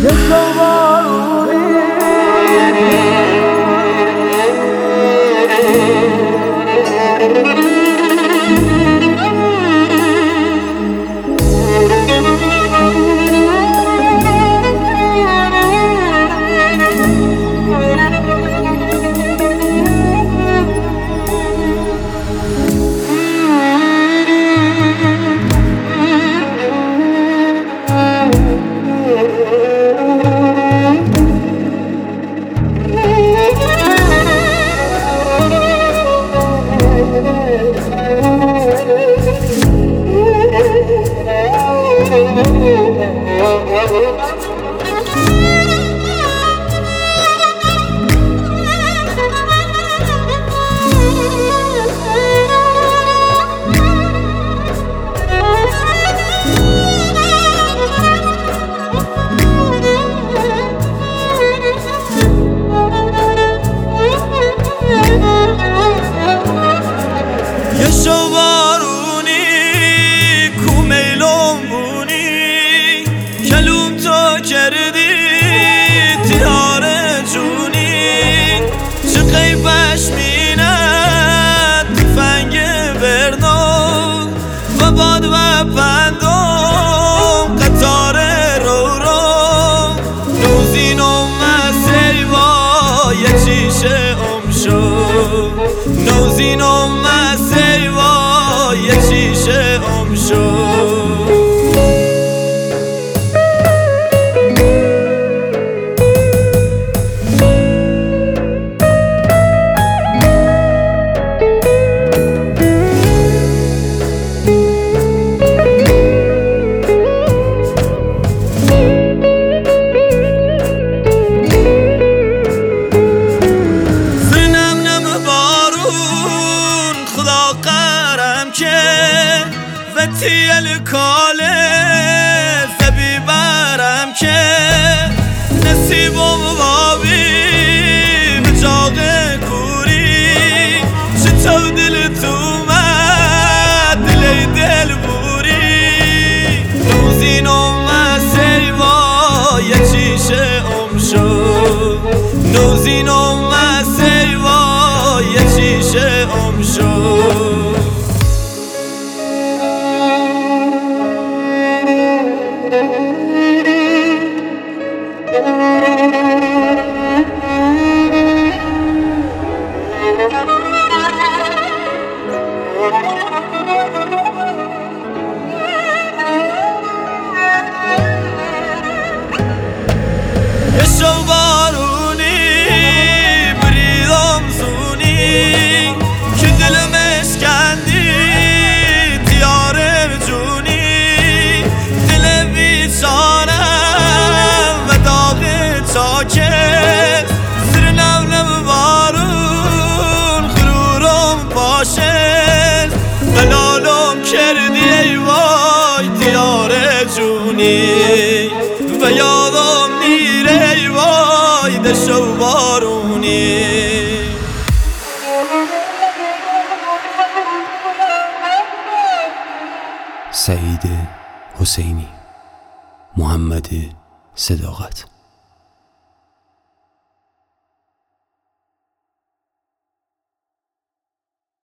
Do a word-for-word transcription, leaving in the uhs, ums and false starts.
کردی تیاره جونی چه قیبش میند تفنگ برنو و باد و پندم قطار رو رو نوزین و مسیوا یه چیشه ام شد نوزین و مسیوا یه چیشه ام شد و تیل کاله زبی برم که نصیب و بابی به جاغ کوری چطور دل تو مد دلی دل بوری نوزین و مسیوا یه چیشه ام شد نوزین و مسیوا یه چیشه ام شد یه شو بارونی بریدم زونی که دلم اشکندی دیاره جونی دل بیچارم و داغ چاکه زیر نم نم بارون غرورم باشه بلالم کردی ای وای دیاره جونی و یادم نیره ای وای دشت و بارونی سعید حسینی، محمد صداقت.